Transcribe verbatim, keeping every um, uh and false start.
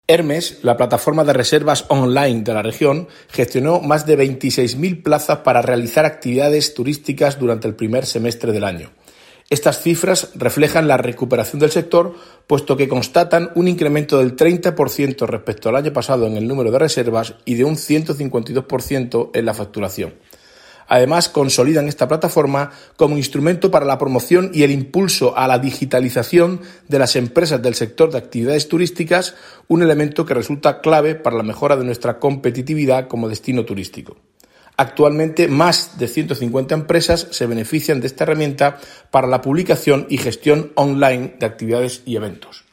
Hermes, la plataforma de reservas online de la región, gestionó más de veintiséis mil plazas para realizar actividades turísticas durante el primer semestre del año. Estas cifras reflejan la recuperación del sector, puesto que constatan un incremento del treinta por ciento respecto al año pasado en el número de reservas y de un ciento cincuenta y dos por ciento en la facturación. Además, consolidan esta plataforma como instrumento para la promoción y el impulso a la digitalización de las empresas del sector de actividades turísticas, un elemento que resulta clave para la mejora de nuestra competitividad como destino turístico. Actualmente, más de ciento cincuenta empresas se benefician de esta herramienta para la publicación y gestión online de actividades y eventos.